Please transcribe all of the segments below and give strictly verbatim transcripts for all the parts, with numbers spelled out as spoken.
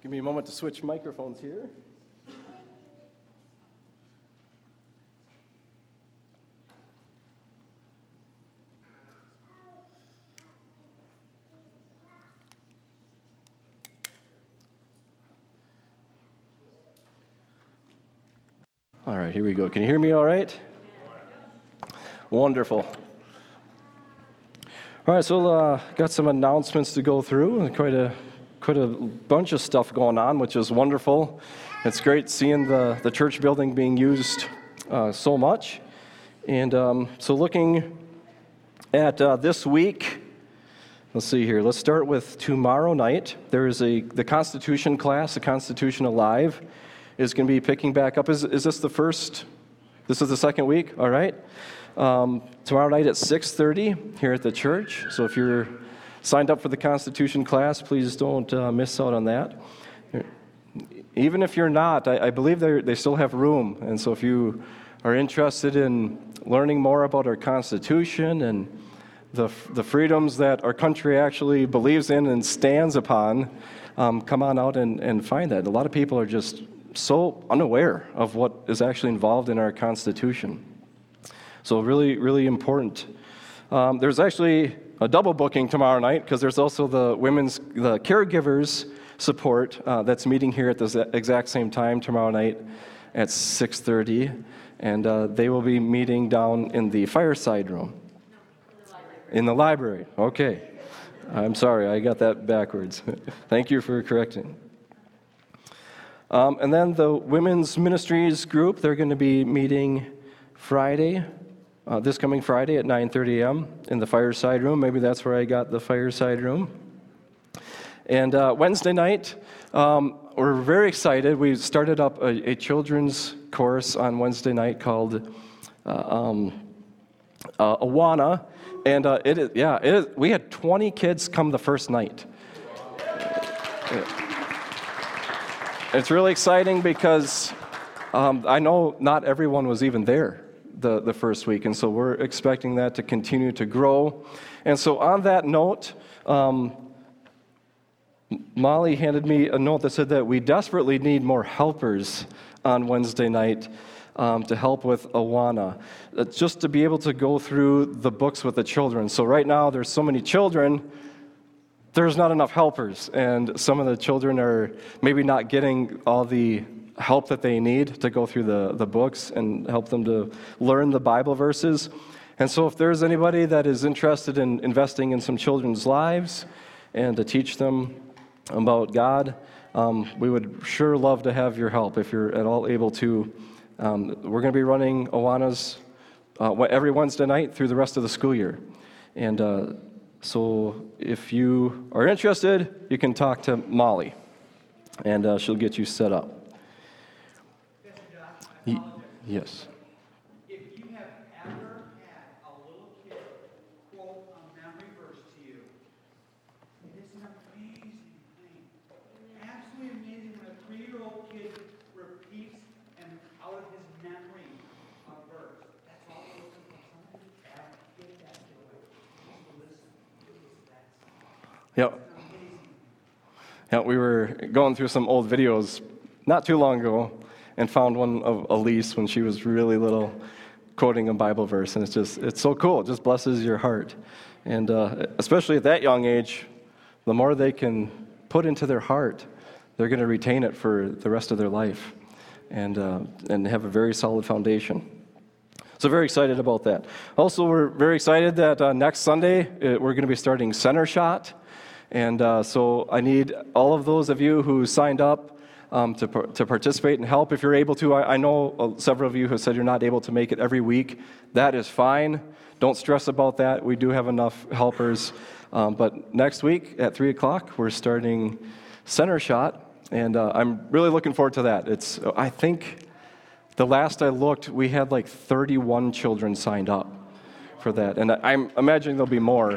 Give me a moment to switch microphones here. All right, here we go. Can you hear me all right? Wonderful. All right, so uh, got some announcements to go through. Quite a quite a bunch of stuff going on, which is wonderful. It's great seeing the, the church building being used uh, so much. And um, so looking at uh, this week, let's see here. Let's start with tomorrow night. There is a the Constitution class, the Constitution Alive, is going to be picking back up. Is is this the first? This is the second week. All right. Um, tomorrow night at six thirty here at the church. So if you're signed up for the Constitution class, please don't uh, miss out on that. Even if you're not, I, I believe they they still have room. And so if you are interested in learning more about our Constitution and the the freedoms that our country actually believes in and stands upon, um, come on out and, and find that. A lot of people are just so unaware of what is actually involved in our Constitution. So really, really important. Um, there's actually a double booking tomorrow night because there's also the women's, the caregivers support uh, that's meeting here at the exact same time tomorrow night at six thirty, and uh, they will be meeting down in the fireside room. In the library. Okay. I'm sorry, I got that backwards. Thank you for correcting. Um, and then the women's ministries group, they're going to be meeting Friday, uh, this coming Friday at nine thirty a.m. in the fireside room. Maybe that's where I got the fireside room. And uh, Wednesday night, um, we're very excited. We started up a, a children's course on Wednesday night called uh, um, uh, Awana. And uh, it is, yeah, it is, we had twenty kids come the first night. It's really exciting because um, I know not everyone was even there the, the first week, and so we're expecting that to continue to grow. And so on that note, um, Molly handed me a note that said that we desperately need more helpers on Wednesday night um, to help with Awana, uh, just to be able to go through the books with the children. So right now there's so many children, there's not enough helpers, and some of the children are maybe not getting all the help that they need to go through the, the books and help them to learn the Bible verses. And so if there's anybody that is interested in investing in some children's lives and to teach them about God, um, we would sure love to have your help if you're at all able to. Um, we're going to be running Awanas uh, every Wednesday night through the rest of the school year. And uh, so if you are interested, you can talk to Molly, and uh, she'll get you set up. Y- yes. If you have ever had a little kid quote a memory verse to you, it is an amazing thing. Absolutely amazing when a three-year-old kid repeats and out of his memory a verse. That's all it is. Somebody ever get that joy. Just listen. That's Yep. Yeah, we were going through some old videos not too long ago and found one of Elise when she was really little quoting a Bible verse, and it's just, it's so cool. It just blesses your heart. And uh, especially at that young age, the more they can put into their heart, they're going to retain it for the rest of their life and uh, and have a very solid foundation. So very excited about that. Also, we're very excited that uh, next Sunday, uh, we're going to be starting Center Shot. And uh, so I need all of those of you who signed up um, to to participate and help if you're able to. I, I know uh, several of you have said you're not able to make it every week. That is fine. Don't stress about that. We do have enough helpers. Um, but next week at three o'clock, we're starting Center Shot, and uh, I'm really looking forward to that. It's I think the last I looked, we had like thirty-one children signed up for that, and I'm imagining there'll be more.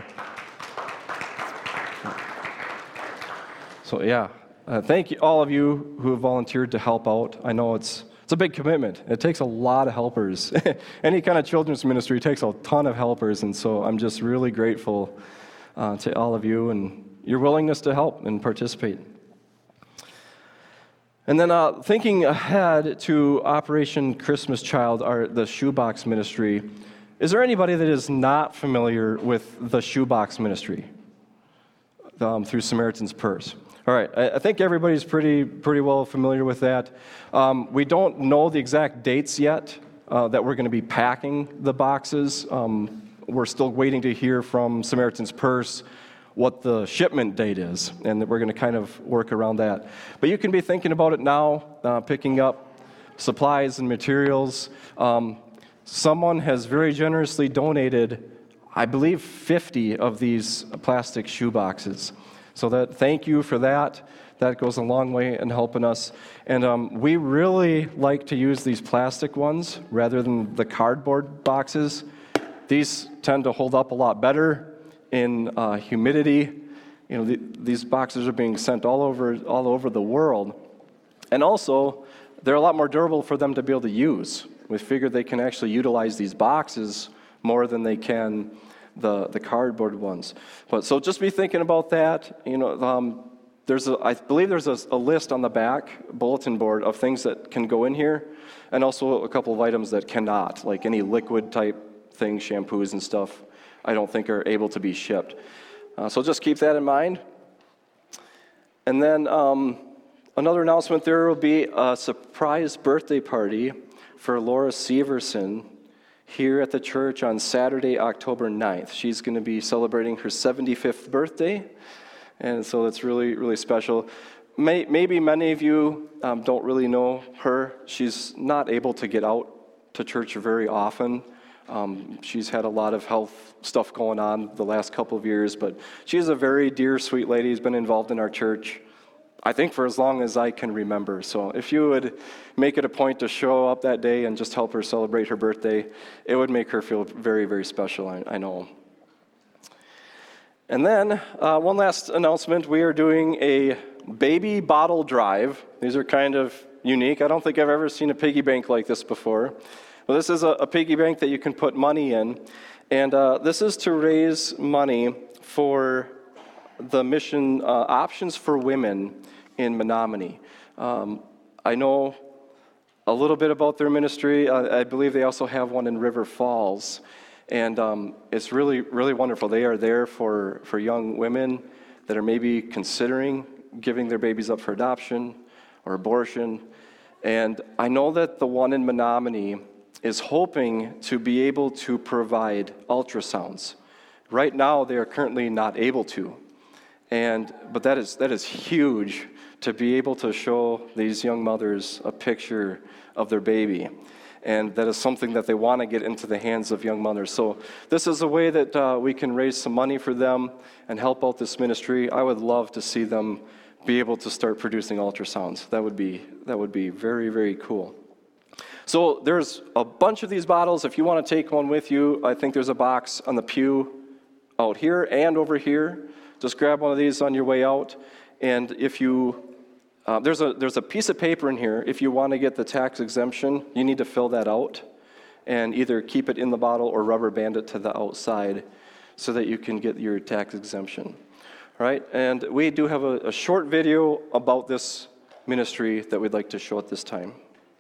So yeah, uh, thank you all of you who have volunteered to help out. I know it's it's a big commitment. It takes a lot of helpers. Any kind of children's ministry takes a ton of helpers, and so I'm just really grateful uh, to all of you and your willingness to help and participate. And then uh, thinking ahead to Operation Christmas Child, our, the shoebox ministry, is there anybody that is not familiar with the shoebox ministry um, through Samaritan's Purse? All right, I, I think everybody's pretty pretty well familiar with that. Um, we don't know the exact dates yet uh, that we're going to be packing the boxes. Um, we're still waiting to hear from Samaritan's Purse what the shipment date is, and we're going to kind of work around that. But you can be thinking about it now, uh, picking up supplies and materials. Um, someone has very generously donated, I believe, fifty of these plastic shoe boxes. So that, thank you for that. That goes a long way in helping us. And um, we really like to use these plastic ones rather than the cardboard boxes. These tend to hold up a lot better in uh, humidity. You know, the, these boxes are being sent all over all over the world. And also, they're a lot more durable for them to be able to use. We figured they can actually utilize these boxes more than they can the, the cardboard ones. But so just be thinking about that. You know, um, there's a, I believe there's a, a list on the back bulletin board of things that can go in here, and also a couple of items that cannot, like any liquid type things, shampoos and stuff, I don't think are able to be shipped. Uh, so just keep that in mind. And then um, another announcement, there will be a surprise birthday party for Laura Severson here at the church on Saturday, October ninth. She's going to be celebrating her seventy-fifth birthday, and so that's really, really special. May, maybe many of you um, don't really know her. She's not able to get out to church very often. Um, she's had a lot of health stuff going on the last couple of years, but she's a very dear, sweet lady who's been involved in our church, I think, for as long as I can remember. So if you would make it a point to show up that day and just help her celebrate her birthday, it would make her feel very, very special, I, I know. And then uh, one last announcement. We are doing a baby bottle drive. These are kind of unique. I don't think I've ever seen a piggy bank like this before. Well, this is a, a piggy bank that you can put money in, and uh, this is to raise money for the mission uh, Options for Women in Menominee. Um, I know a little bit about their ministry. Uh, I believe they also have one in River Falls, and um, it's really, really wonderful. They are there for, for young women that are maybe considering giving their babies up for adoption or abortion, and I know that the one in Menominee is hoping to be able to provide ultrasounds. Right now, they are currently not able to, and but that is that is huge to be able to show these young mothers a picture of their baby, and that is something that they want to get into the hands of young mothers. So this is a way that uh, we can raise some money for them and help out this ministry. I would love to see them be able to start producing ultrasounds. That would be that would be very, very cool. So there's a bunch of these bottles. If you want to take one with you, I think there's a box on the pew out here and over here. Just grab one of these on your way out. And if you, uh, there's a there's a piece of paper in here. If you want to get the tax exemption, you need to fill that out and either keep it in the bottle or rubber band it to the outside so that you can get your tax exemption. All right? And we do have a, a short video about this ministry that we'd like to show at this time.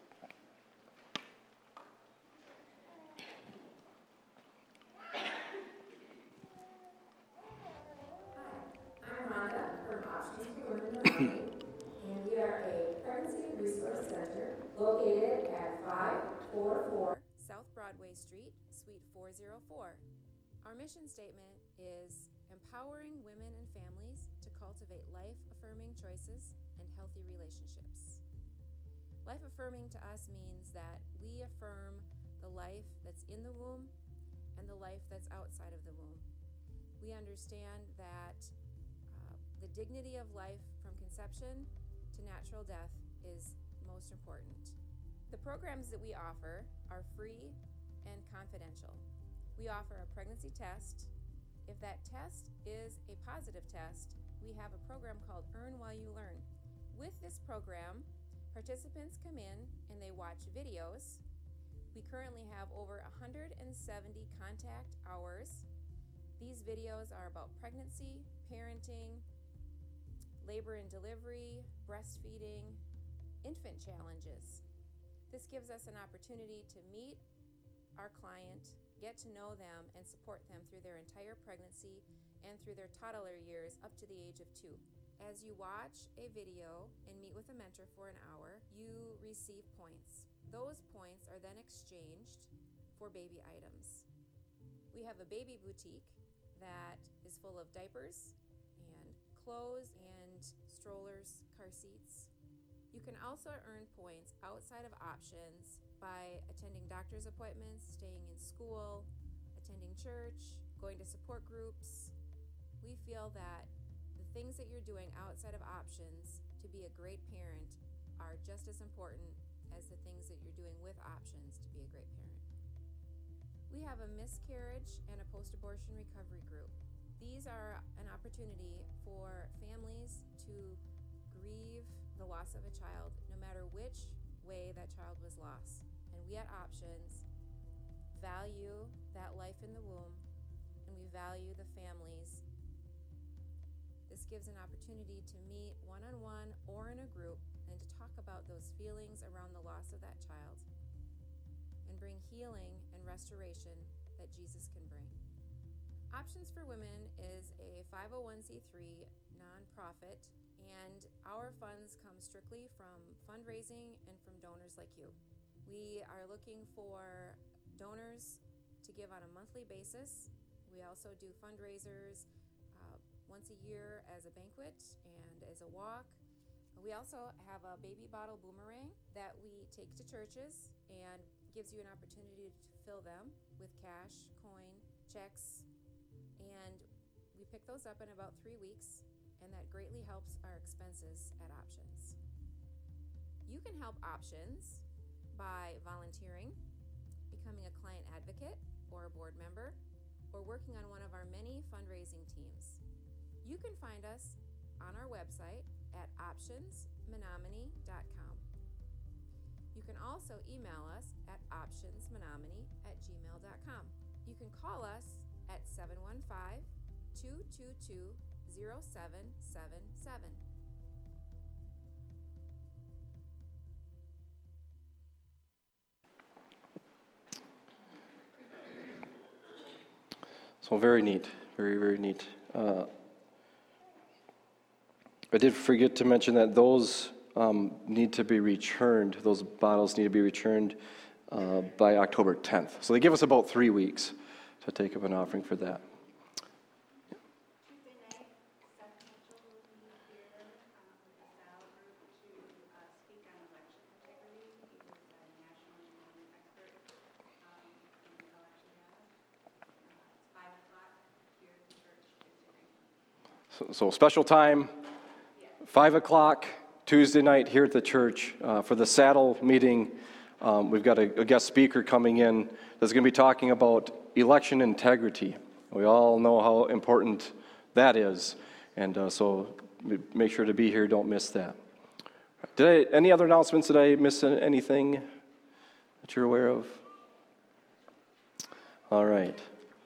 Located at five forty-four South Broadway Street, Suite four oh four. Our mission statement is empowering women and families to cultivate life-affirming choices and healthy relationships. Life-affirming to us means that we affirm the life that's in the womb and the life that's outside of the womb. We understand that uh, the dignity of life from conception to natural death is most important. The programs that we offer are free and confidential. We offer a pregnancy test. If that test is a positive test, we have a program called Earn While You Learn. With this program, participants come in and they watch videos. We currently have over one hundred seventy contact hours. These videos are about pregnancy, parenting, labor and delivery, breastfeeding, infant challenges. This gives us an opportunity to meet our client, get to know them, and support them through their entire pregnancy and through their toddler years up to the age of two. As you watch a video and meet with a mentor for an hour, you receive points. Those points are then exchanged for baby items. We have a baby boutique that is full of diapers and clothes and strollers, car seats. You can also earn points outside of options by attending doctor's appointments, staying in school, attending church, going to support groups. We feel that the things that you're doing outside of options to be a great parent are just as important as the things that you're doing with options to be a great parent. We have a miscarriage and a post-abortion recovery group. These are an opportunity for families to grieve the loss of a child, no matter which way that child was lost. And we at Options value that life in the womb, and we value the families. This gives an opportunity to meet one-on-one or in a group and to talk about those feelings around the loss of that child and bring healing and restoration that Jesus can bring. Options for Women is a five oh one c three nonprofit, and our funds come strictly from fundraising and from donors like you. We are looking for donors to give on a monthly basis. We also do fundraisers uh, once a year as a banquet and as a walk. We also have a baby bottle boomerang that we take to churches and gives you an opportunity to fill them with cash, coin, checks, and we pick those up in about three weeks, and that greatly helps our expenses at Options. You can help Options by volunteering, becoming a client advocate or a board member, or working on one of our many fundraising teams. You can find us on our website at options menominee dot com. You can also email us at options menominee at gmail dot com. You can call us at seven one five, two two two, zero seven seven seven. So very neat, very, very neat. Uh, I did forget to mention that those um, need to be returned, those bottles need to be returned uh, by October tenth. So they give us about three weeks to take up an offering for that. Tuesday night, Seth Mitchell will be here um, with the Sal group to uh, speak on election integrity. He is a nationally known expert um, in election data. Uh, it's five o'clock here at the church Tuesday night. So, so special time, five o'clock Tuesday night here at the church uh, for the saddle meeting. Um, we've got a, a guest speaker coming in that's going to be talking about election integrity. We all know how important that is, and uh, so make sure to be here. Don't miss that. Did I, any other announcements? Did I miss anything that you're aware of? All right.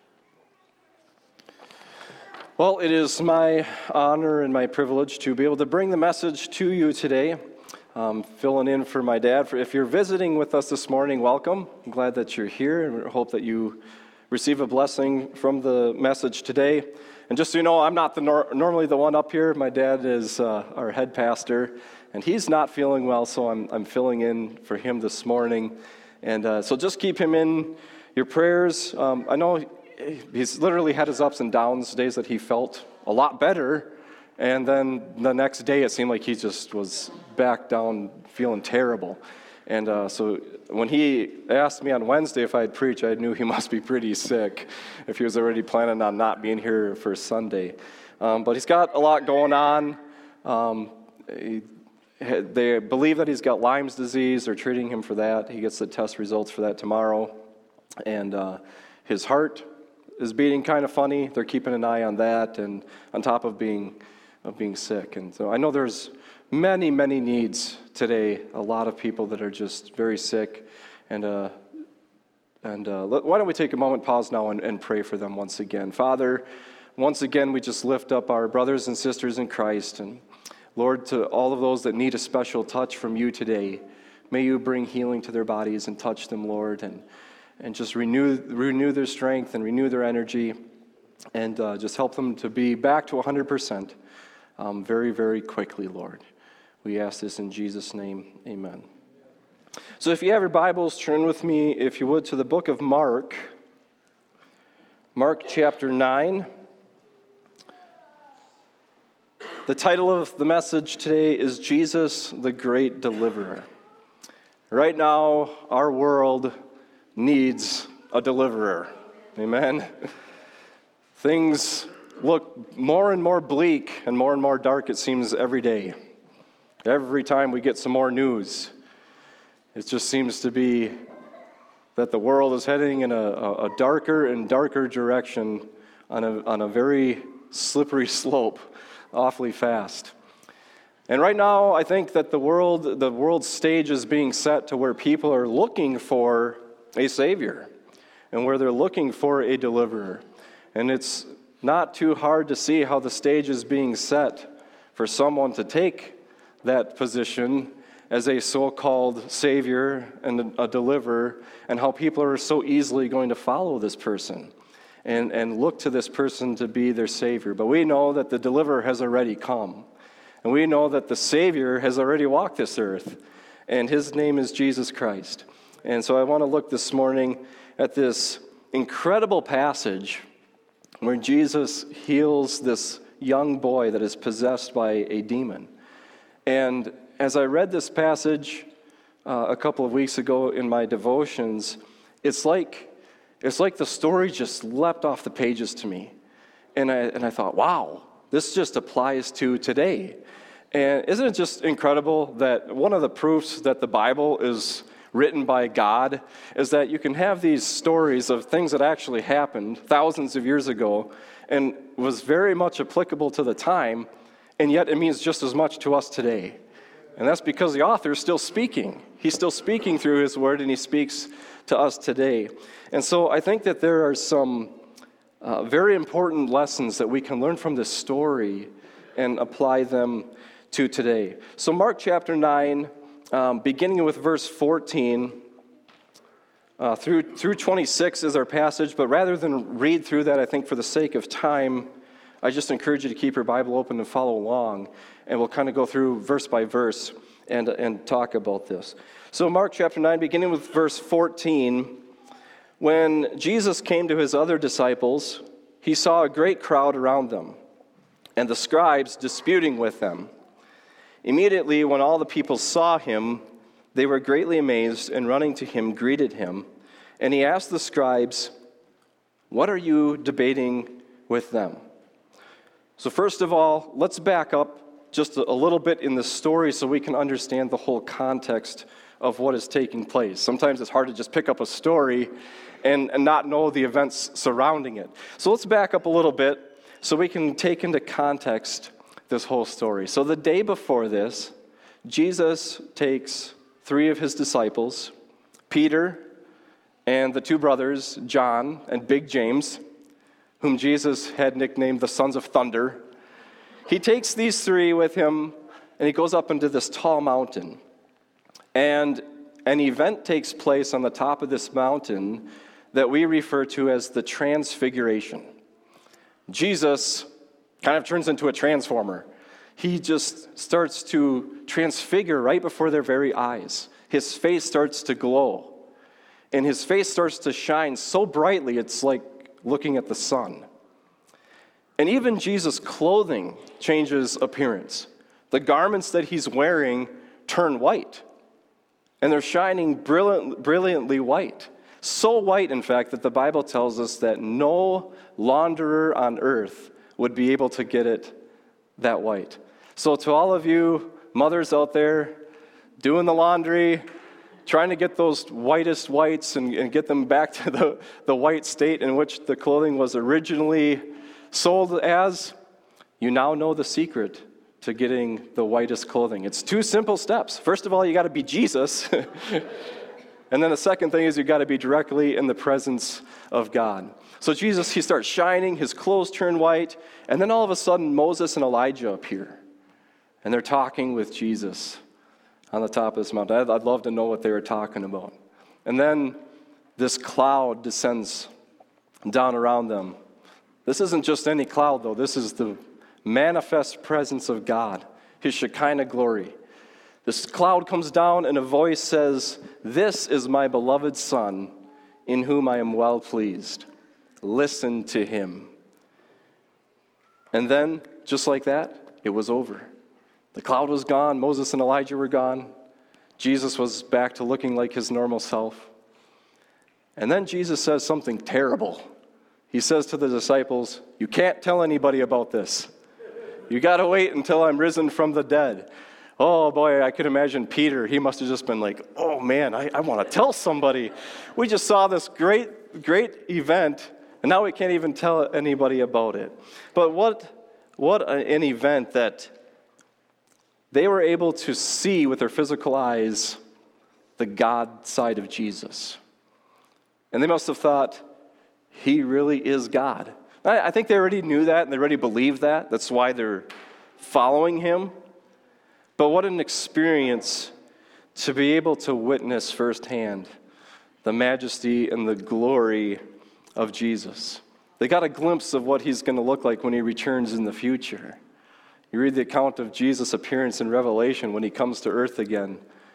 Well, it is my honor and my privilege to be able to bring the message to you today. Um, filling in for my dad. For if you're visiting with us this morning, welcome. I'm glad that you're here, and I hope that you receive a blessing from the message today. And just so you know, I'm not the nor- normally the one up here. My dad is uh, our head pastor, and he's not feeling well, so I'm I'm filling in for him this morning. And uh, so just keep him in your prayers. Um, I know he's literally had his ups and downs, days that he felt a lot better, and then the next day it seemed like he just was back down feeling terrible. And uh, so when he asked me on Wednesday if I'd preach, I knew he must be pretty sick if he was already planning on not being here for Sunday. Um, but he's got a lot going on. Um, he, they believe that he's got Lyme's disease. They're treating him for that. He gets the test results for that tomorrow. And uh, his heart is beating kind of funny. They're keeping an eye on that, and on top of being of being sick. And so I know there's many, many needs today, a lot of people that are just very sick. And uh, and uh, let, why don't we take a moment, pause now, and, and pray for them once again. Father, once again, we just lift up our brothers and sisters in Christ. And Lord, to all of those that need a special touch from you today, may you bring healing to their bodies and touch them, Lord, and, and just renew, renew their strength and renew their energy, and uh, just help them to be back to one hundred percent um, very, very quickly, Lord. We ask this in Jesus' name, amen. So if you have your Bibles, turn with me, if you would, to the book of Mark, Mark chapter nine. The title of the message today is Jesus, the Great Deliverer. Right now, our world needs a deliverer. Amen? Things look more and more bleak and more and more dark, it seems, every day. Every time we get some more news, it just seems to be that the world is heading in a, a darker and darker direction on a, on a very slippery slope, awfully fast. And right now, I think that the world, the world stage is being set to where people are looking for a Savior and where they're looking for a deliverer. And it's not too hard to see how the stage is being set for someone to take that position as a so-called Savior and a deliverer, and how people are so easily going to follow this person and, and look to this person to be their Savior. But we know that the deliverer has already come. And we know that the Savior has already walked this earth. And his name is Jesus Christ. And so I want to look this morning at this incredible passage where Jesus heals this young boy that is possessed by a demon. And as I read this passage uh, a couple of weeks ago in my devotions, it's like it's like the story just leapt off the pages to me. And I, and I thought, wow, this just applies to today. And isn't it just incredible that one of the proofs that the Bible is written by God is that you can have these stories of things that actually happened thousands of years ago and was very much applicable to the time, and yet it means just as much to us today. And that's because the author is still speaking. He's still speaking through his word, and he speaks to us today. And so I think that there are some uh, very important lessons that we can learn from this story and apply them to today. So Mark chapter nine, um, beginning with verse fourteen, uh, through, through twenty-six is our passage, but rather than read through that, I think for the sake of time, I just encourage you to keep your Bible open and follow along, and we'll kind of go through verse by verse and, and talk about this. So Mark chapter nine, beginning with verse fourteen, when Jesus came to his other disciples, he saw a great crowd around them, and the scribes disputing with them. Immediately, when all the people saw him, they were greatly amazed, and running to him, greeted him. And he asked the scribes, "What are you debating with them?" So first of all, let's back up just a little bit in the story so we can understand the whole context of what is taking place. Sometimes it's hard to just pick up a story and, and not know the events surrounding it. So let's back up a little bit so we can take into context this whole story. So the day before this, Jesus takes three of his disciples, Peter and the two brothers, John and Big James, whom Jesus had nicknamed the Sons of Thunder. He takes these three with him, and he goes up into this tall mountain. And an event takes place on the top of this mountain that we refer to as the Transfiguration. Jesus kind of turns into a transformer. He just starts to transfigure right before their very eyes. His face starts to glow, and his face starts to shine so brightly it's like looking at the sun. And even Jesus' clothing changes appearance. The garments that he's wearing turn white, and they're shining brilliant, brilliantly white. So white, in fact, that the Bible tells us that no launderer on earth would be able to get it that white. So to all of you mothers out there doing the laundry, trying to get those whitest whites and, and get them back to the, the white state in which the clothing was originally sold as, you now know the secret to getting the whitest clothing. It's two simple steps. First of all, you got to be Jesus. And then the second thing is you got to be directly in the presence of God. So Jesus, he starts shining, his clothes turn white, and then all of a sudden Moses and Elijah appear. And they're talking with Jesus on the top of this mountain. I'd, I'd love to know what they were talking about. And then this cloud descends down around them. This isn't just any cloud, though. This is the manifest presence of God, his Shekinah glory. This cloud comes down, and a voice says, "This is my beloved Son, in whom I am well pleased. Listen to him." And then, just like that, it was over. The cloud was gone. Moses and Elijah were gone. Jesus was back to looking like his normal self. And then Jesus says something terrible. He says to the disciples, "You can't tell anybody about this. You got to wait until I'm risen from the dead." Oh boy, I could imagine Peter. He must have just been like, "Oh man, I, I want to tell somebody. We just saw this great, great event, and now we can't even tell anybody about it." But what, what an event that they were able to see with their physical eyes the God side of Jesus. And they must have thought, he really is God. I, I think they already knew that, and they already believed that. That's why they're following him. But what an experience to be able to witness firsthand the majesty and the glory of Jesus. They got a glimpse of what he's going to look like when he returns in the future. You read the account of Jesus' appearance in Revelation when he comes to earth again.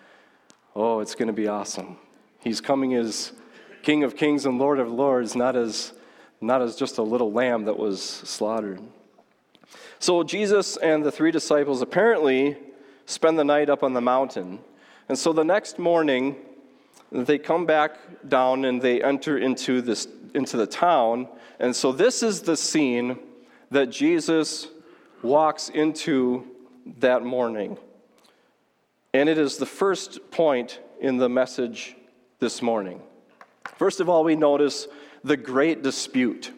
Oh, it's going to be awesome. He's coming as King of Kings and Lord of Lords, not as, not as just a little lamb that was slaughtered. So Jesus and the three disciples apparently spend the night up on the mountain. And so the next morning, they come back down and they enter into this into the town. And so this is the scene that Jesus walks into that morning. And it is the first point in the message this morning. First of all, we notice the great dispute.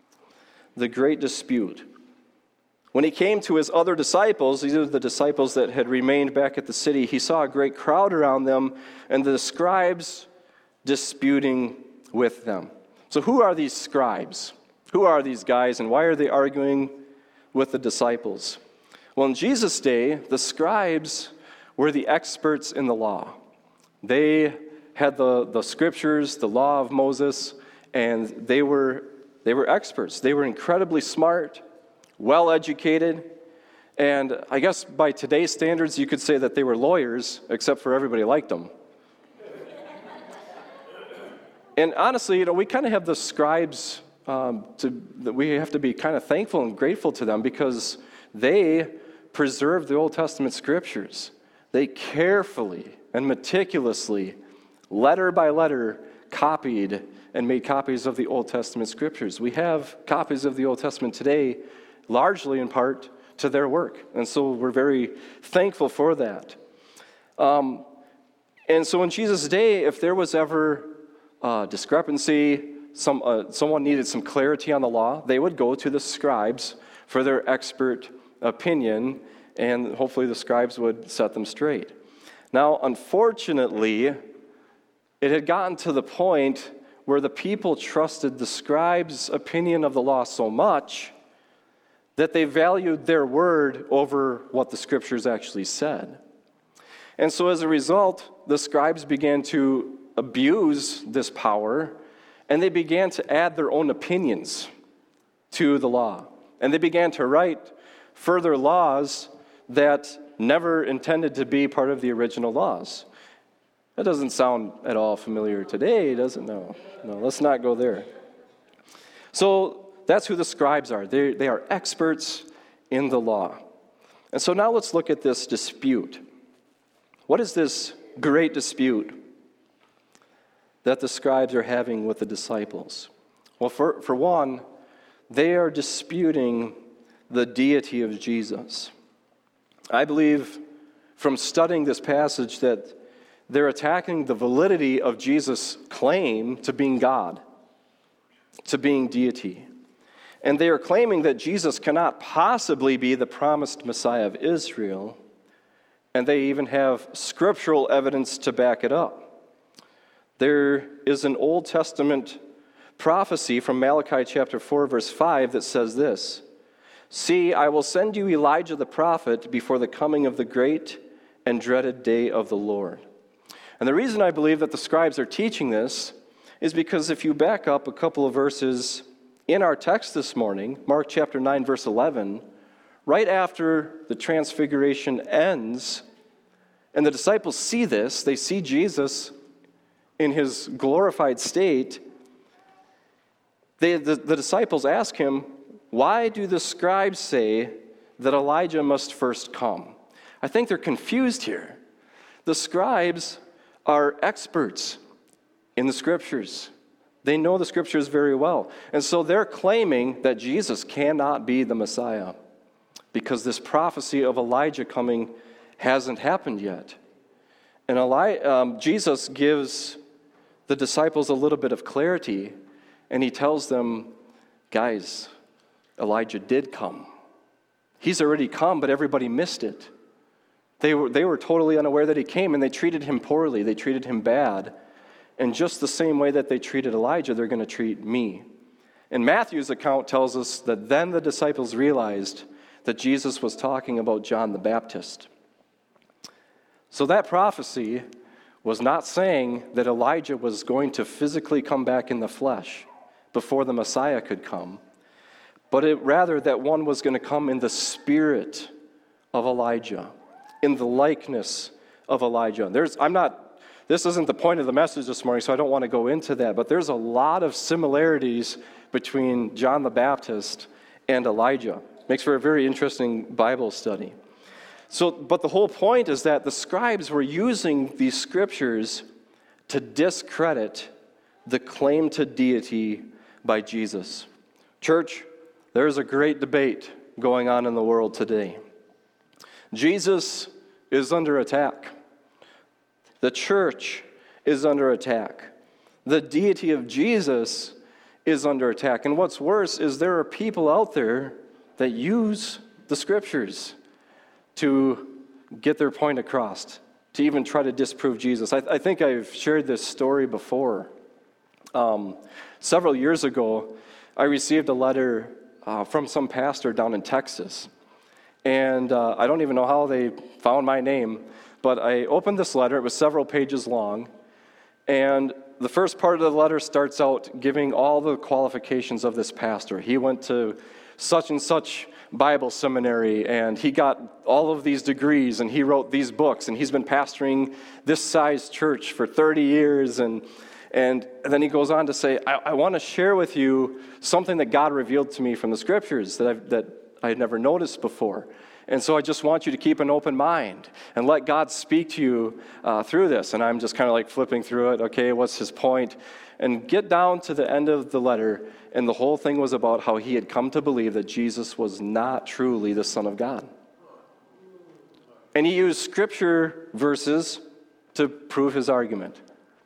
The great dispute. When he came to his other disciples, these are the disciples that had remained back at the city, he saw a great crowd around them and the scribes disputing with them. So who are these scribes? Who are these guys, and why are they arguing with the disciples? Well, in Jesus' day, the scribes were the experts in the law. They had the, the scriptures, the law of Moses, and they were, they were experts. They were incredibly smart, well-educated, and I guess by today's standards, you could say that they were lawyers, except for everybody liked them. And honestly, you know, we kind of have the scribes um, to, that we have to be kind of thankful and grateful to them because they preserved the Old Testament scriptures. They carefully and meticulously, letter by letter, copied and made copies of the Old Testament scriptures. We have copies of the Old Testament today, largely in part to their work. And so we're very thankful for that. Um, and so in Jesus' day, if there was ever uh, discrepancy, some uh, someone needed some clarity on the law, they would go to the scribes for their expert opinion, and hopefully the scribes would set them straight. Now, unfortunately, it had gotten to the point where the people trusted the scribes' opinion of the law so much that they valued their word over what the scriptures actually said. And so as a result, the scribes began to abuse this power, and they began to add their own opinions to the law. And they began to write further laws that never intended to be part of the original laws. That doesn't sound at all familiar today, does it? No, no, let's not go there. So that's who the scribes are. They, they are experts in the law. And so now let's look at this dispute. What is this great dispute that the scribes are having with the disciples? Well, for, for one, they are disputing the deity of Jesus. I believe from studying this passage that they're attacking the validity of Jesus' claim to being God, to being deity. And they are claiming that Jesus cannot possibly be the promised Messiah of Israel, and they even have scriptural evidence to back it up. There is an Old Testament prophecy from Malachi chapter four, verse five that says this: See, I will send you Elijah the prophet before the coming of the great and dreaded day of the Lord. And the reason I believe that the scribes are teaching this is because if you back up a couple of verses in our text this morning, Mark chapter nine, verse eleven, right after the transfiguration ends, and the disciples see this, they see Jesus in his glorified state, they, the, the disciples ask him, why do the scribes say that Elijah must first come? I think they're confused here. The scribes are experts in the scriptures. They know the scriptures very well. And so they're claiming that Jesus cannot be the Messiah because this prophecy of Elijah coming hasn't happened yet. And Eli- um, Jesus gives the disciples a little bit of clarity, and he tells them, guys, Elijah did come. He's already come, but everybody missed it. They were, they were totally unaware that he came, and they treated him poorly. They treated him bad. And just the same way that they treated Elijah, they're going to treat me. And Matthew's account tells us that then the disciples realized that Jesus was talking about John the Baptist. So that prophecy was not saying that Elijah was going to physically come back in the flesh before the Messiah could come, but it rather that one was going to come in the spirit of Elijah, in the likeness of Elijah. There's, I'm not, this isn't the point of the message this morning, so I don't want to go into that, but there's a lot of similarities between John the Baptist and Elijah. Makes for a very interesting Bible study. So, but the whole point is that the scribes were using these scriptures to discredit the claim to deity by Jesus. Church, there's a great debate going on in the world today. Jesus is under attack. The church is under attack. The deity of Jesus is under attack. And what's worse is there are people out there that use the scriptures to get their point across, to even try to disprove Jesus. I, I think I've shared this story before. Um, several years ago, I received a letter uh, from some pastor down in Texas. And uh, I don't even know how they found my name, but I opened this letter. It was several pages long. And the first part of the letter starts out giving all the qualifications of this pastor. He went to such and such Bible seminary, and he got all of these degrees, and he wrote these books, and he's been pastoring this size church for thirty years, and and then he goes on to say, I, I want to share with you something that God revealed to me from the scriptures that I've, that I had never noticed before. And so I just want you to keep an open mind and let God speak to you uh, through this. And I'm just kind of like flipping through it. Okay, what's his point? And get down to the end of the letter, and the whole thing was about how he had come to believe that Jesus was not truly the Son of God. And he used scripture verses to prove his argument.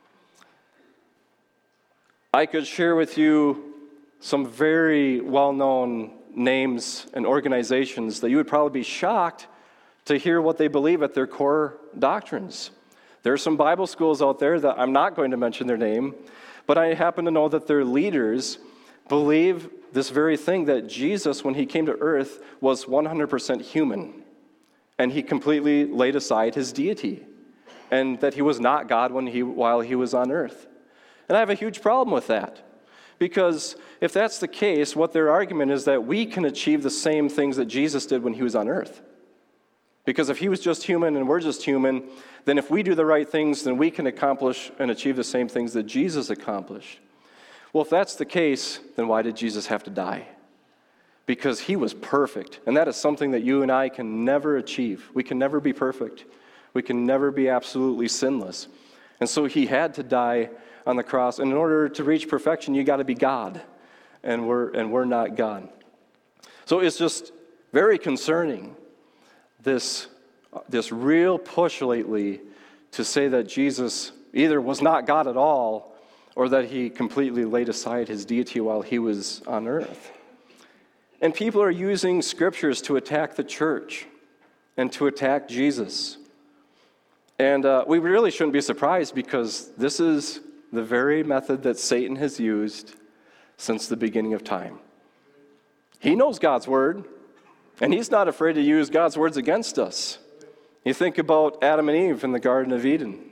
I could share with you some very well-known names and organizations that you would probably be shocked to hear what they believe at their core doctrines. There are some Bible schools out there that I'm not going to mention their name, but I happen to know that their leaders believe this very thing, that Jesus, when he came to earth, was one hundred percent human, and he completely laid aside his deity, and that he was not God when he while he was on earth. And I have a huge problem with that. Because if that's the case, what their argument is that we can achieve the same things that Jesus did when he was on earth. Because if he was just human and we're just human, then if we do the right things, then we can accomplish and achieve the same things that Jesus accomplished. Well, if that's the case, then why did Jesus have to die? Because he was perfect. And that is something that you and I can never achieve. We can never be perfect. We can never be absolutely sinless. And so he had to die on the cross. And in order to reach perfection, you got to be God, and we're and we're not God. So it's just very concerning, this this real push lately to say that Jesus either was not God at all, or that he completely laid aside his deity while he was on earth. And people are using scriptures to attack the church and to attack Jesus. And uh, we really shouldn't be surprised, because this is the very method that Satan has used since the beginning of time. He knows God's word. And he's not afraid to use God's words against us. You think about Adam and Eve in the Garden of Eden.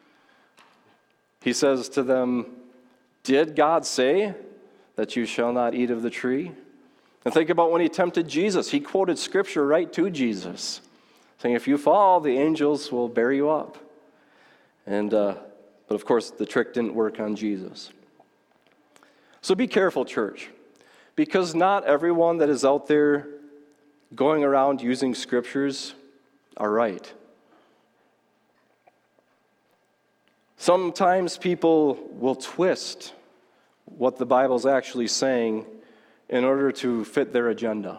He says to them, "Did God say that you shall not eat of the tree?" And think about when he tempted Jesus. He quoted scripture right to Jesus, saying, "If you fall, the angels will bear you up." And, uh, but of course, the trick didn't work on Jesus. So be careful, church, because not everyone that is out there going around using scriptures are right. Sometimes people will twist what the Bible's actually saying in order to fit their agenda.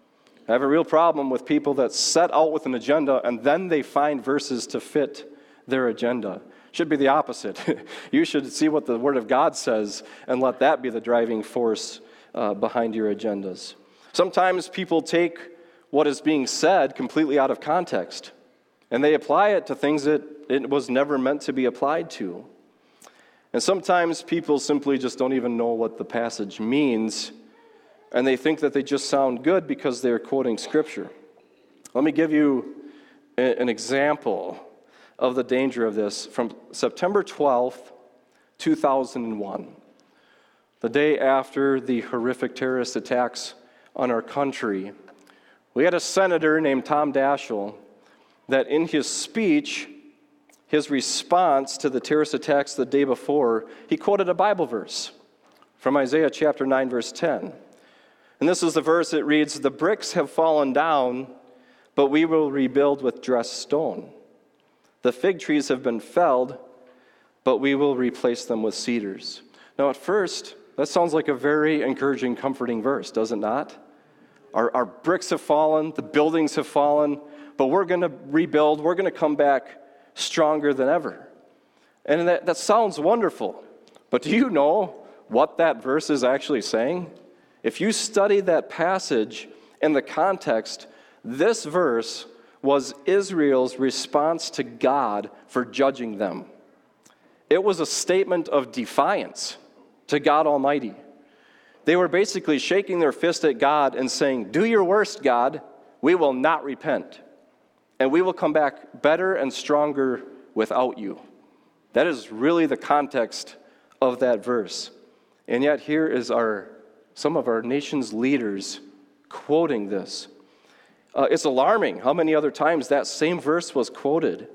I have a real problem with people that set out with an agenda and then they find verses to fit their agenda. It should be the opposite. You should see what the Word of God says and let that be the driving force uh, behind your agendas. Sometimes people take what is being said completely out of context and they apply it to things that it was never meant to be applied to. And sometimes people simply just don't even know what the passage means, and they think that they just sound good because they're quoting Scripture. Let me give you a, an example of the danger of this from September twelfth, two thousand one, the day after the horrific terrorist attacks on our country. We had a senator named Tom Daschle that in his speech, his response to the terrorist attacks the day before, he quoted a Bible verse from Isaiah chapter nine, verse ten. And this is the verse that reads, "The bricks have fallen down, but we will rebuild with dressed stone. The fig trees have been felled, but we will replace them with cedars." Now at first, that sounds like a very encouraging, comforting verse, does it not? Our, our bricks have fallen, the buildings have fallen, but we're going to rebuild, we're going to come back stronger than ever. And that, that sounds wonderful, but do you know what that verse is actually saying? If you study that passage in the context, this verse was Israel's response to God for judging them. It was a statement of defiance to God Almighty. They were basically shaking their fist at God and saying, "Do your worst, God. We will not repent. And we will come back better and stronger without you." That is really the context of that verse. And yet here is our some of our nation's leaders quoting this. Uh, it's alarming how many other times that same verse was quoted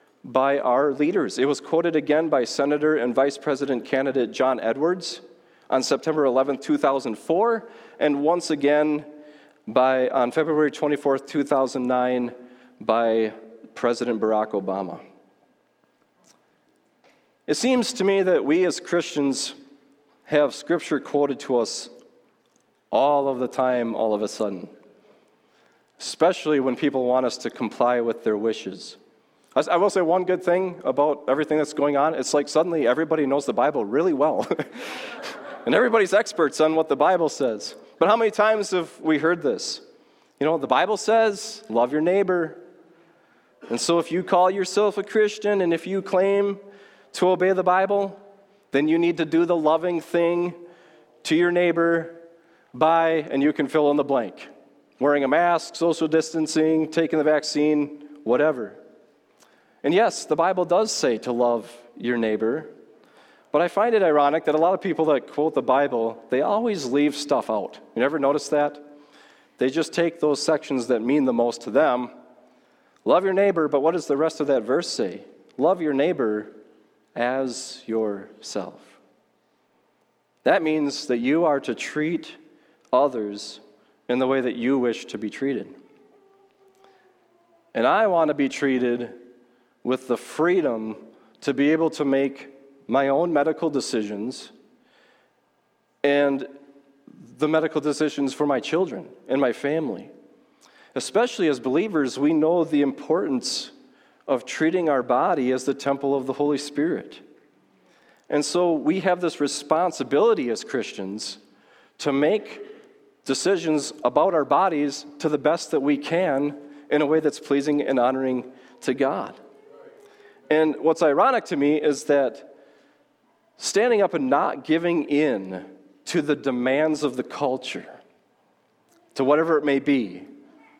by our leaders. It was quoted again by Senator and Vice President candidate John Edwards on September eleventh, two thousand four, and once again by on February twenty-fourth, two thousand nine, by President Barack Obama. It seems to me that we as Christians have Scripture quoted to us all of the time, all of a sudden, especially when people want us to comply with their wishes. I will say one good thing about everything that's going on. It's like suddenly everybody knows the Bible really well. And everybody's experts on what the Bible says. But how many times have we heard this? You know, the Bible says, love your neighbor. And so if you call yourself a Christian and if you claim to obey the Bible, then you need to do the loving thing to your neighbor by, and you can fill in the blank. Wearing a mask, social distancing, taking the vaccine, whatever. And yes, the Bible does say to love your neighbor, but I find it ironic that a lot of people that quote the Bible, they always leave stuff out. You ever notice that? They just take those sections that mean the most to them. Love your neighbor, but what does the rest of that verse say? Love your neighbor as yourself. That means that you are to treat others in the way that you wish to be treated. And I want to be treated with the freedom to be able to make my own medical decisions and the medical decisions for my children and my family. Especially as believers, we know the importance of treating our body as the temple of the Holy Spirit. And so we have this responsibility as Christians to make decisions about our bodies to the best that we can in a way that's pleasing and honoring to God. And what's ironic to me is that standing up and not giving in to the demands of the culture, to whatever it may be,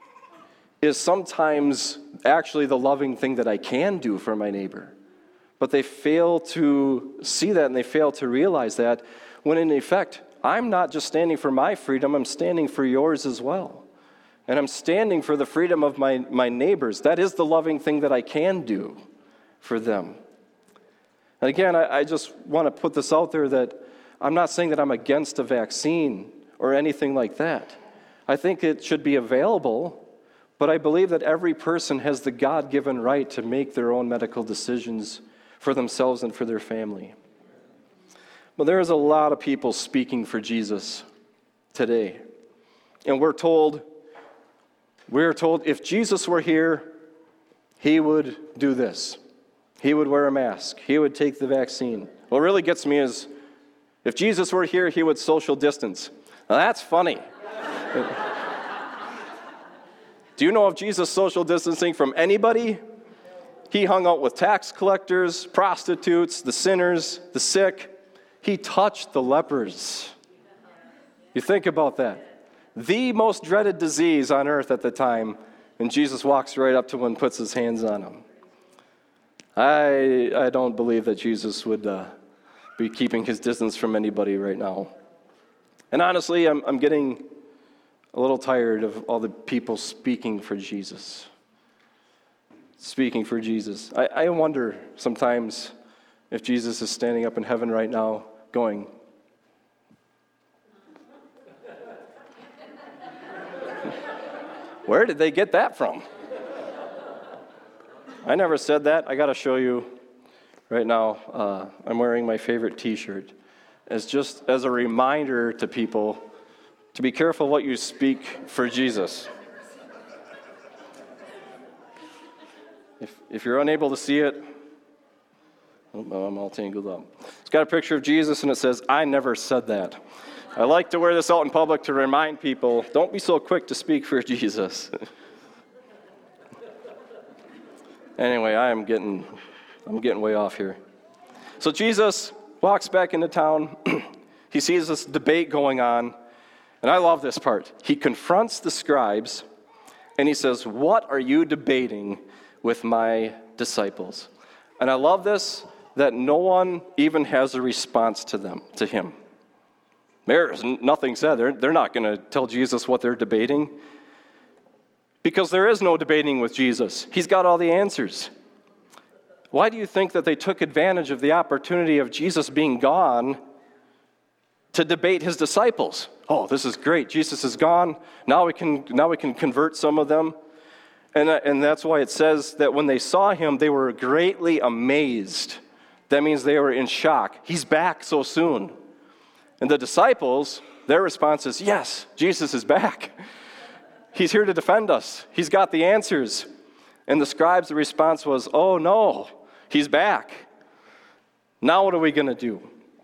is sometimes actually the loving thing that I can do for my neighbor. But they fail to see that, and they fail to realize that, when in effect, I'm not just standing for my freedom, I'm standing for yours as well. And I'm standing for the freedom of my, my neighbors. That is the loving thing that I can do for them. And again, I, I just want to put this out there that I'm not saying that I'm against a vaccine or anything like that. I think it should be available, but I believe that every person has the God-given right to make their own medical decisions for themselves and for their family. But there's a lot of people speaking for Jesus today. And we're told, we're told if Jesus were here, he would do this. He would wear a mask. He would take the vaccine. What really gets me is, if Jesus were here, he would social distance. Now that's funny. Do you know of Jesus social distancing from anybody? He hung out with tax collectors, prostitutes, the sinners, the sick. He touched the lepers. You think about that. The most dreaded disease on earth at the time, and Jesus walks right up to him and puts his hands on him. I I don't believe that Jesus would uh, be keeping his distance from anybody right now. And honestly, I'm I'm getting a little tired of all the people speaking for Jesus. Speaking for Jesus. I, I wonder sometimes if Jesus is standing up in heaven right now going, where did they get that from? I never said that. I got to show you right now. Uh, I'm wearing my favorite t-shirt. As just as a reminder to people to be careful what you speak for Jesus. If, if you're unable to see it, oh, I'm all tangled up. It's got a picture of Jesus, and it says, I never said that. I like to wear this out in public to remind people, don't be so quick to speak for Jesus. Anyway, I am getting, I'm getting way off here. So Jesus walks back into town. He sees this debate going on, and I love this part. He confronts the scribes, and he says, what are you debating with my disciples? And I love this, that no one even has a response to them, to him. There's nothing said. They're, they're not going to tell Jesus what they're debating, because there is no debating with Jesus. He's got all the answers. Why do you think that they took advantage of the opportunity of Jesus being gone to debate his disciples? Oh, this is great. Jesus is gone. Now we can, now we can convert some of them. And, and that's why it says that when they saw him, they were greatly amazed. That means they were in shock. He's back so soon. And the disciples, their response is, yes, Jesus is back. He's here to defend us. He's got the answers. And the scribes' response was, oh no, he's back. Now what are we going to do?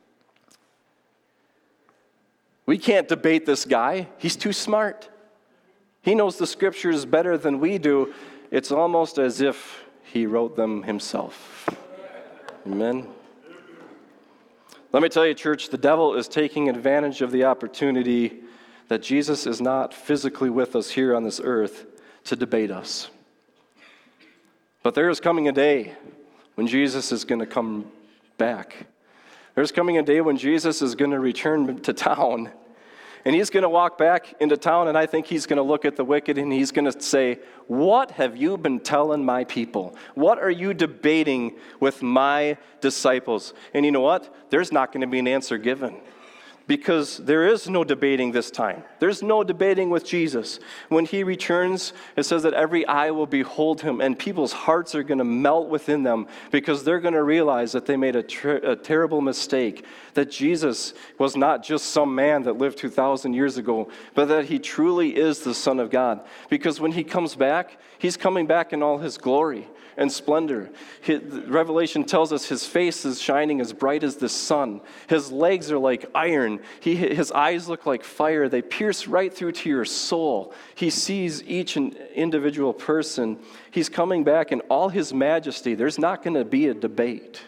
We can't debate this guy. He's too smart. He knows the scriptures better than we do. It's almost as if he wrote them himself. Amen. Let me tell you, church, the devil is taking advantage of the opportunity that Jesus is not physically with us here on this earth to debate us. But there is coming a day when Jesus is going to come back. There's coming a day when Jesus is going to return to town. And he's going to walk back into town, and I think he's going to look at the wicked, and he's going to say, what have you been telling my people? What are you debating with my disciples? And you know what? There's not going to be an answer given, because there is no debating this time. There's no debating with Jesus. When he returns, it says that every eye will behold him, and people's hearts are going to melt within them, because they're going to realize that they made a, ter- a terrible mistake, that Jesus was not just some man that lived two thousand years ago, but that he truly is the Son of God. Because when he comes back, he's coming back in all his glory and splendor. His, Revelation tells us his face is shining as bright as the sun. His legs are like iron. He, his eyes look like fire. They pierce right through to your soul. He sees each individual person. He's coming back in all his majesty. There's not going to be a debate.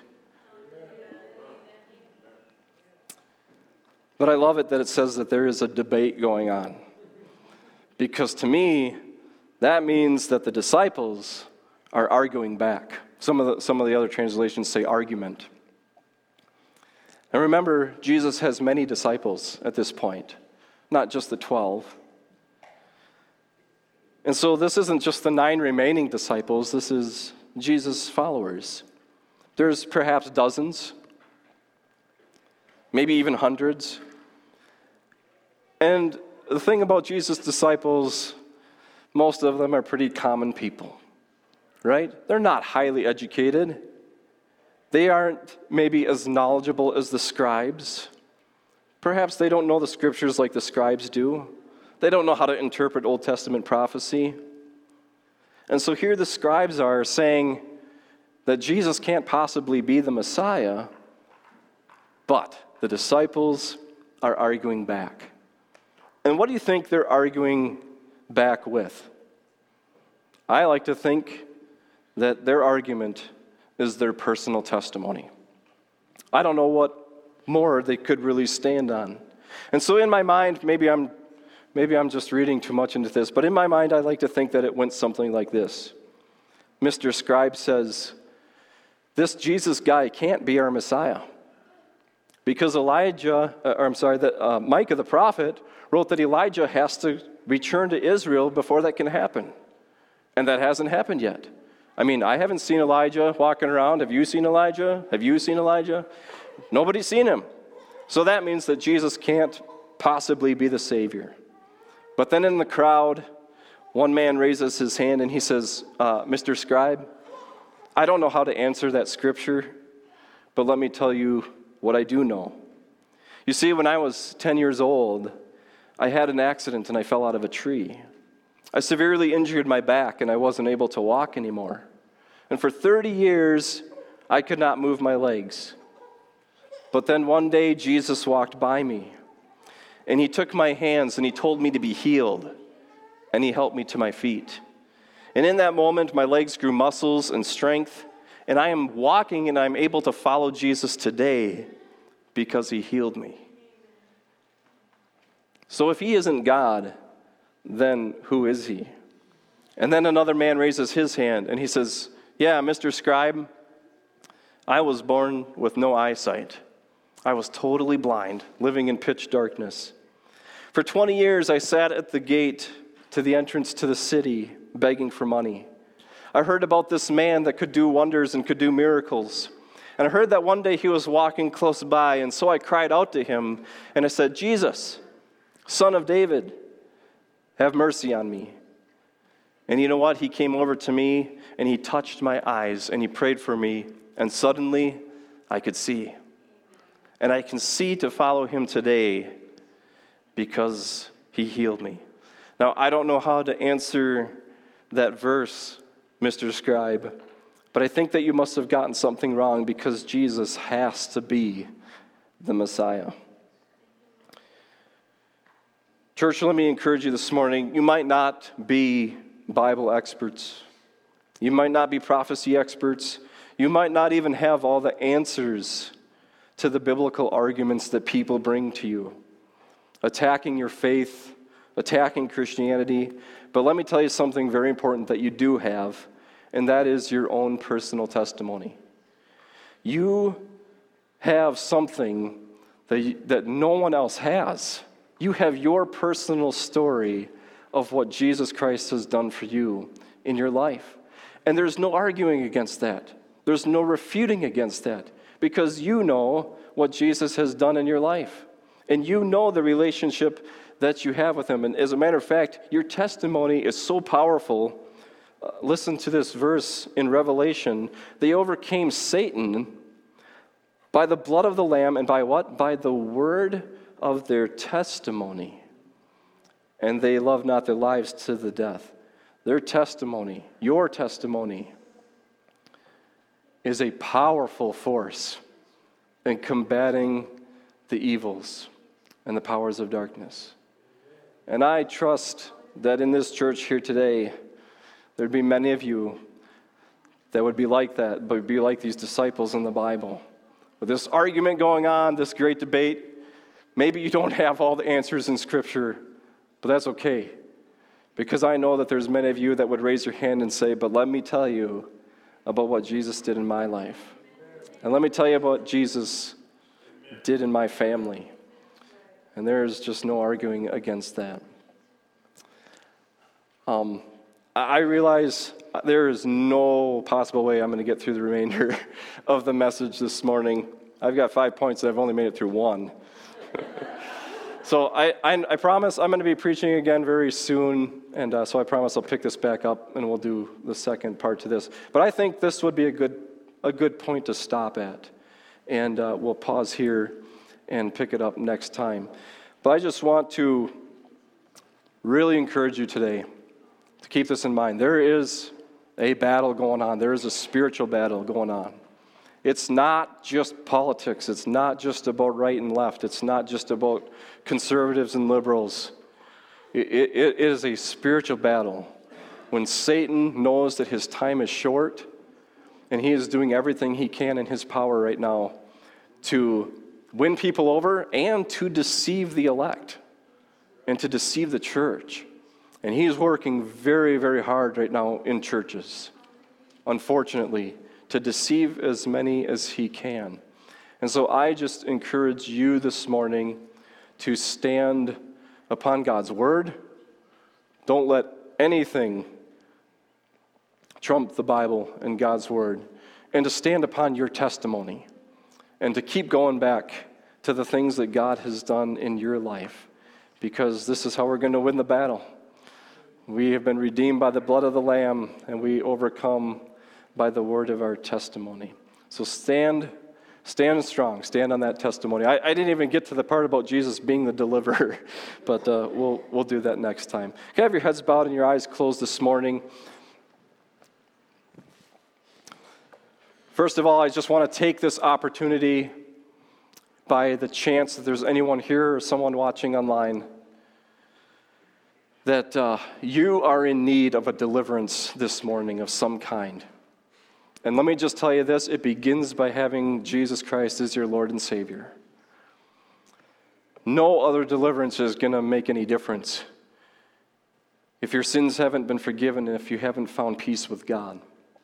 But I love it that it says that there is a debate going on. Because to me, That means that the disciples are arguing back. Some of the, some of the other translations say argument. And remember, Jesus has many disciples at this point, not just the twelve. And so this isn't just the nine remaining disciples, this is Jesus' followers. There's perhaps dozens, maybe even hundreds. And the thing about Jesus' disciples, most of them are pretty common people, right? They're not highly educated. They aren't maybe as knowledgeable as the scribes. Perhaps they don't know the scriptures like the scribes do. They don't know how to interpret Old Testament prophecy. And so here the scribes are saying that Jesus can't possibly be the Messiah, but the disciples are arguing back. And what do you think they're arguing back with? I like to think that their argument is their personal testimony. I don't know what more they could really stand on. And so in my mind, maybe I'm maybe I'm just reading too much into this, but in my mind I like to think that it went something like this. Mister Scribe says, this Jesus guy can't be our Messiah. Because Elijah, or I'm sorry, that uh, Micah the prophet wrote that Elijah has to return to Israel before that can happen. And that hasn't happened yet. I mean, I haven't seen Elijah walking around. Have you seen Elijah? Have you seen Elijah? Nobody's seen him. So that means that Jesus can't possibly be the Savior. But then in the crowd, one man raises his hand and he says, uh, Mister Scribe, I don't know how to answer that scripture, but let me tell you what I do know. You see, when I was ten years old, I had an accident and I fell out of a tree. I severely injured my back and I wasn't able to walk anymore. And for thirty years, I could not move my legs. But then one day, Jesus walked by me and he took my hands and he told me to be healed and he helped me to my feet. And in that moment, my legs grew muscles and strength, and I am walking and I'm able to follow Jesus today because he healed me. So if he isn't God, then who is he? And then another man raises his hand and he says, yeah, Mister Scribe, I was born with no eyesight. I was totally blind, living in pitch darkness. For twenty years, I sat at the gate to the entrance to the city, begging for money. I heard about this man that could do wonders and could do miracles. And I heard that one day he was walking close by, and so I cried out to him, and I said, Jesus, Son of David, have mercy on me. And you know what? He came over to me, and he touched my eyes, and he prayed for me, and suddenly I could see. And I can see to follow him today because he healed me. Now, I don't know how to answer that verse, Mister Scribe, but I think that you must have gotten something wrong because Jesus has to be the Messiah. Church, let me encourage you this morning. You might not be Bible experts. You might not be prophecy experts. You might not even have all the answers to the biblical arguments that people bring to you, attacking your faith, attacking Christianity. But let me tell you something very important that you do have, and that is your own personal testimony. You have something that, you, that no one else has. You have your personal story of what Jesus Christ has done for you in your life. And there's no arguing against that. There's no refuting against that, because you know what Jesus has done in your life. And you know the relationship that you have with him. And as a matter of fact, your testimony is so powerful. Uh, listen to this verse in Revelation. They overcame Satan by the blood of the Lamb and by what? By the word of their testimony. And they loved not their lives to the death. Their testimony, your testimony, is a powerful force in combating the evils and the powers of darkness. And I trust that in this church here today, there'd be many of you that would be like that, but would be like these disciples in the Bible. With this argument going on, this great debate, maybe you don't have all the answers in Scripture, but that's okay, Because I know that there's many of you that would raise your hand and say, but let me tell you about what Jesus did in my life. And let me tell you about what Jesus did in my family. And there's just no arguing against that. Um, I realize there is no possible way I'm going to get through the remainder of the message this morning. I've got five points and I've only made it through one. So I, I, I promise I'm going to be preaching again very soon, and uh, so I promise I'll pick this back up and we'll do the second part to this. But I think this would be a good a good point to stop at, and uh, we'll pause here and pick it up next time. But I just want to really encourage you today to keep this in mind. There is a battle going on. There is a spiritual battle going on. It's not just politics. It's not just about right and left. It's not just about conservatives and liberals. It, it, it is a spiritual battle. When Satan knows that his time is short, and he is doing everything he can in his power right now to win people over and to deceive the elect and to deceive the church. And he is working very, very hard right now in churches, unfortunately, to deceive as many as he can. And so I just encourage you this morning to stand upon God's word. Don't let anything trump the Bible and God's word. And to stand upon your testimony. And to keep going back to the things that God has done in your life. Because this is how we're going to win the battle. We have been redeemed by the blood of the Lamb, and we overcome by the word of our testimony. So stand, stand strong. Stand on that testimony. I, I didn't even get to the part about Jesus being the deliverer, but uh, we'll we'll do that next time. Can I have your heads bowed and your eyes closed this morning? First of all, I just want to take this opportunity, by the chance that there's anyone here or someone watching online, that uh, you are in need of a deliverance this morning of some kind. And let me just tell you this, it begins by having Jesus Christ as your Lord and Savior. No other deliverance is going to make any difference if your sins haven't been forgiven and if you haven't found peace with God.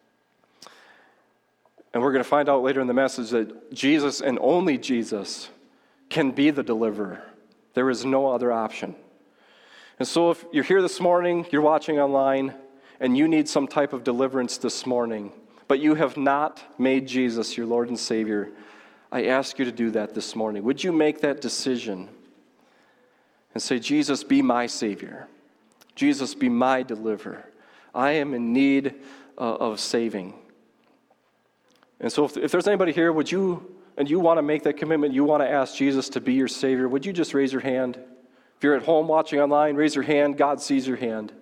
And we're going to find out later in the message that Jesus and only Jesus can be the deliverer. There is no other option. And so if you're here this morning, you're watching online, and you need some type of deliverance this morning, but you have not made Jesus your Lord and Savior, I ask you to do that this morning. Would you make that decision and say, Jesus, be my Savior. Jesus, be my deliverer. I am in need uh, of saving. And so if, if there's anybody here, would you, and you want to make that commitment, you want to ask Jesus to be your Savior, would you just raise your hand? If you're at home watching online, raise your hand. God sees your hand.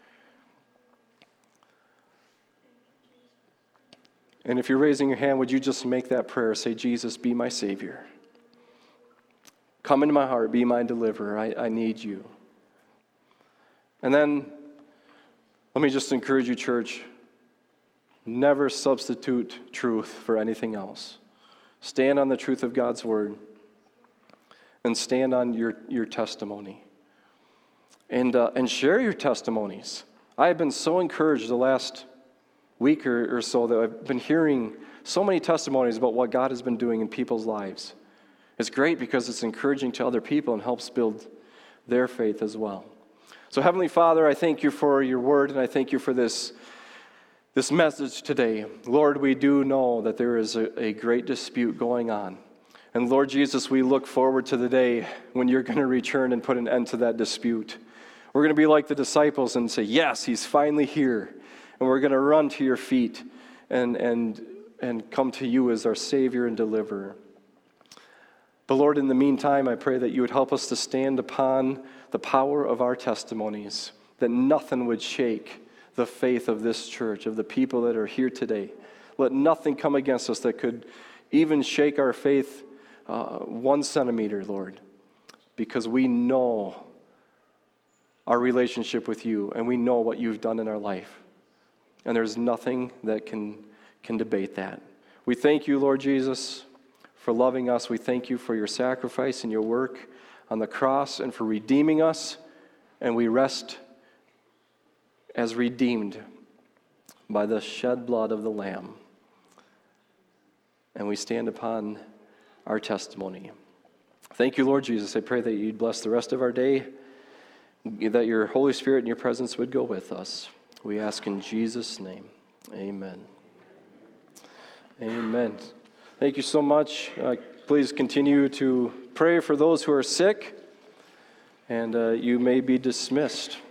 And if you're raising your hand, would you just make that prayer? Say, Jesus, be my Savior. Come into my heart, be my deliverer. I, I need you. And then, let me just encourage you, church, never substitute truth for anything else. Stand on the truth of God's word. And stand on your, your testimony. And, uh, and share your testimonies. I have been so encouraged the last week or, or so that I've been hearing so many testimonies about what God has been doing in people's lives. It's great because it's encouraging to other people and helps build their faith as well. So Heavenly Father, I thank you for your word, and I thank you for this, this message today. Lord, we do know that there is a, a great dispute going on. And Lord Jesus, we look forward to the day when you're going to return and put an end to that dispute. We're going to be like the disciples and say, yes, he's finally here. And we're going to run to your feet and, and, and come to you as our Savior and deliverer. But Lord, in the meantime, I pray that you would help us to stand upon the power of our testimonies, that nothing would shake the faith of this church, of the people that are here today. Let nothing come against us that could even shake our faith uh, one centimeter, Lord, because we know our relationship with you and we know what you've done in our life. And there's nothing that can, can debate that. We thank you, Lord Jesus, for loving us. We thank you for your sacrifice and your work on the cross and for redeeming us. And we rest as redeemed by the shed blood of the Lamb. And we stand upon our testimony. Thank you, Lord Jesus. I pray that you'd bless the rest of our day, that your Holy Spirit and your presence would go with us. We ask in Jesus' name. Amen. Amen. Thank you so much. Uh, please continue to pray for those who are sick, and uh, you may be dismissed.